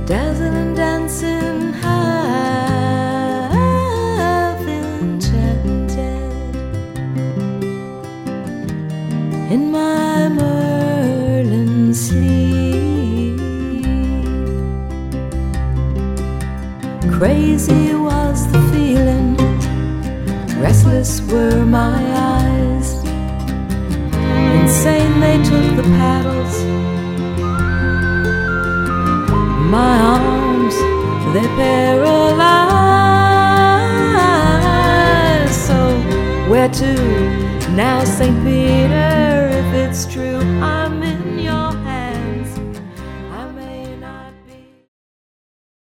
dancing and dancing, half enchanted in my Merlin sleep. Crazy was the feeling, restless were my eyes, insane they took the paddles, my arms they paralyzed. So where to now, St. Peter, if it's true I'm